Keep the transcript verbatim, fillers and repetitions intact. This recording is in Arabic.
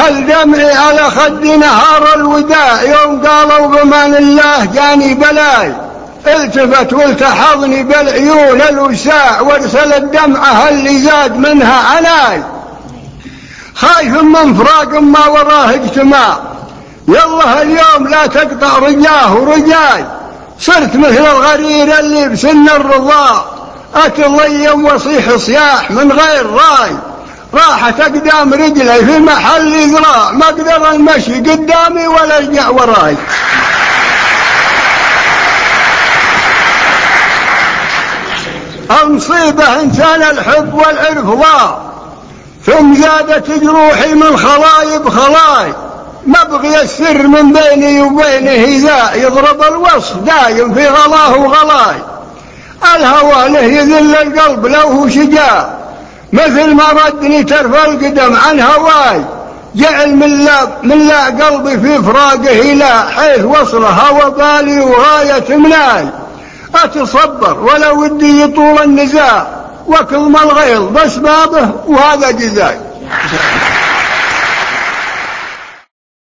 هل دمعي على خد نهار الوداع يوم قالوا بمان الله جاني بلاي، التفت والتحظني بالعيون الوساع وارسل الدمعة اللي زاد منها عناي. خايف من فراق ما وراه اجتماع، يالله اليوم لا تقطع رجاه ورجاي. صرت مثل الغرير اللي بسن الرضاع، أتضيم وصيح صياح من غير راي. راحت أقدام رجلي في محل ذراع، ما أقدر المشي قدامي ولا ارجع وراي. المصيبة إنسان الحب والعرف ضاع، ثم زادت جروحي من خلاي بخلاي. مبغي السر من بيني وبينه ذا، يضرب الوصف دايم في غلاه وغلاي. الهوى له يذل القلب لو هو شجاع، مثل ما ردني ترفع القدم عن هواي. جعل من لا, من لا قلبي في فراقه لا، حيث وصله هوى بالي وغاية مناي. أتصبر ولا ودي يطول النزاع، وكظم الغيظ بأسبابه وهذا جزاي.